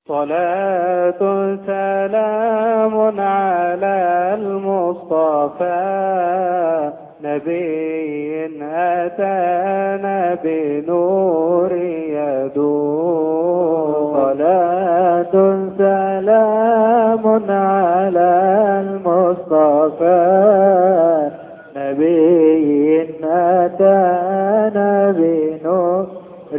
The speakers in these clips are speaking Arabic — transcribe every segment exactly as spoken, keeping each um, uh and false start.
صلاة سلام على المصطفى نبي أتانا بنور يدوم. صلاة سلام على المصطفى نبي أتانا بنور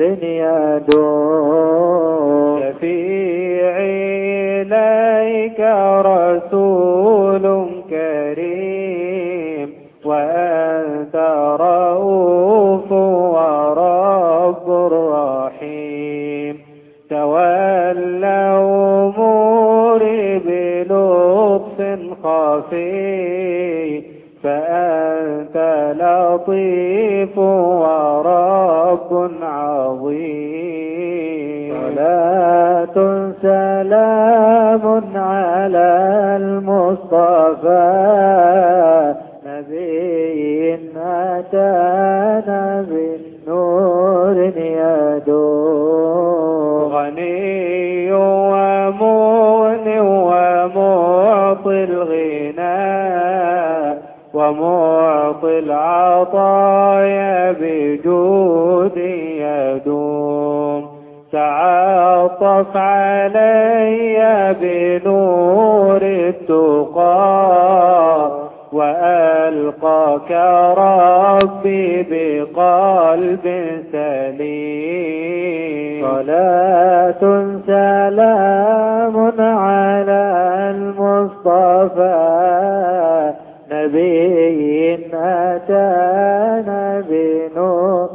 يدوم. شفيعي إليك رسول كريم وأنت رؤوف ورب رحيم. تولى أموري بلطف خفي فأنت لطيف ورب عظيم. صلاة سلام على المصطفى نبي أتانا بالنور يدوم. غني ومغن ومعطي الغنى ومعطي العطايا بجود يدوم. تعاطف علي بنور التقى وألقاك ربي بقلب سليم. صلاة سلام على المصطفى نبي أتانا بنور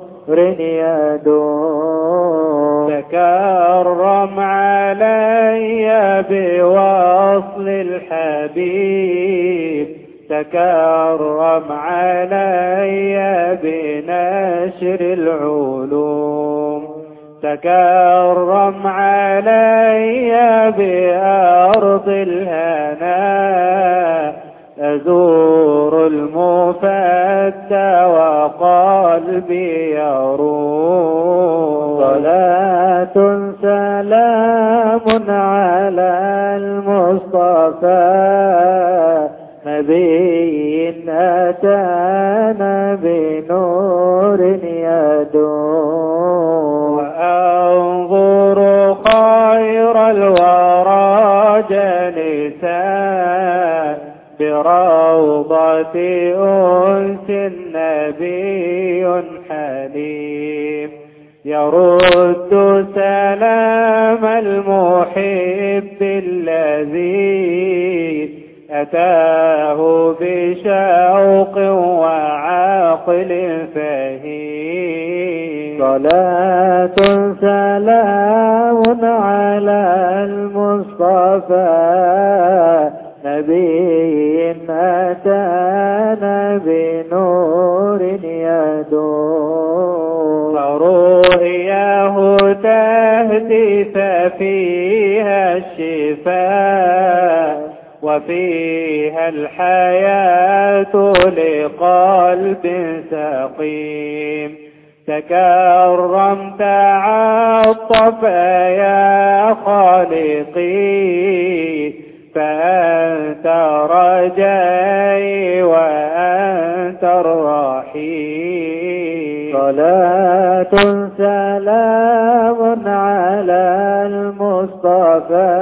يدوم. تكرم علي بوصل الحبيب تكرم علي بنشر العلوم. تكرم علي بأرض الهنا أزور المفتى وقلبي يروم. صلاة سلام على المصطفى نبي أتانا بنور يدوم. وأنظر خير الورى جالسا بروضة أنس نبي حليم يرد سلام المحب الذي أتاه بشوق وعقل فهيم. صلاة سلام على المصطفى نبي أتانا بنور يدوم. فرؤياه تهدي ففيها الشفاء وفيها الحياة لقلب سقيم. تكرم تعطف يا خالقي فأنت رجائي وأنت الرحيم. صلاة سلام على المصطفى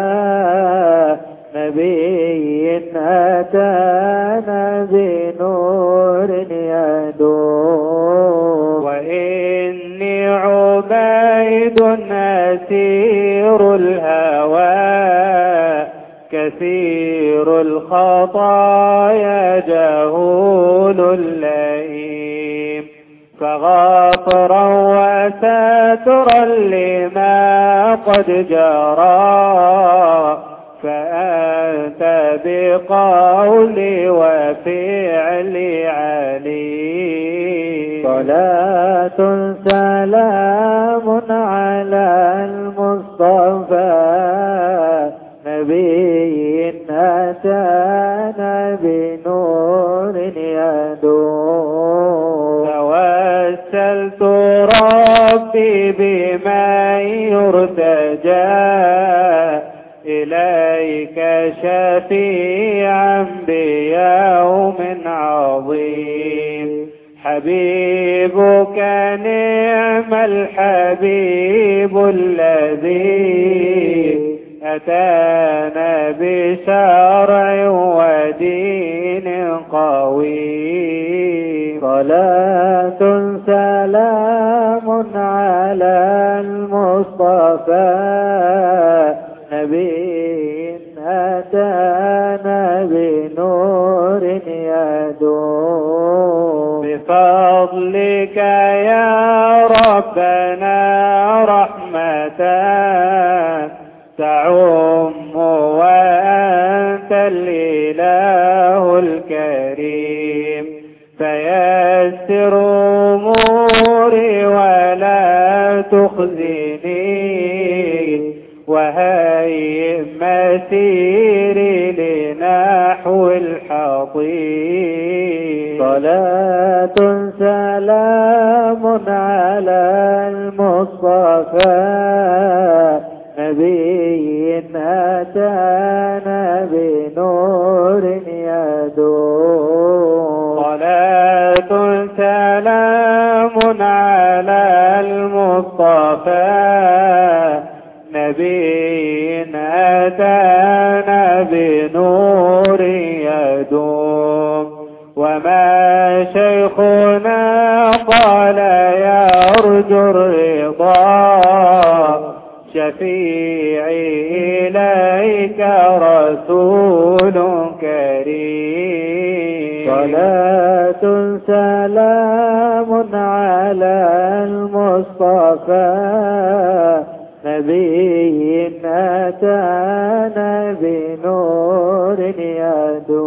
نبي أتانا بنور يدوم. وإني عبيد أسير الهوى كثير الخطايا جهول اللئيم. فغافرا وساترا لما قد جرى فأنت بقولي وفعلي عليم. صلاة سلام على المصطفى نبي أتانا بنور يدوم. توسلت ربي بمن يرتجى إليك شفيعا بيوم عظيم. حبيبك نعم الحبيب الذي أتانا بشرع ودين قويم. صلاة سلام على المصطفى نبي أتانا بنور يدوم. بفضلك يا ربنا رحمة تعم وأنت الإله الكريم. فيسر أموري ولا تخزني وهيئ مسيري لنحو الحطيم. صلاة سلام على المصطفى نبي أتانا بنور يدوم. صلاة سلام على المصطفى نبي أتانا بنور يدوم. وما شيخنا قال يرجو الرضا شفيعي إليك رسول كريم. صلاة سلام على المصطفى نبي أتانا بنور يدوم.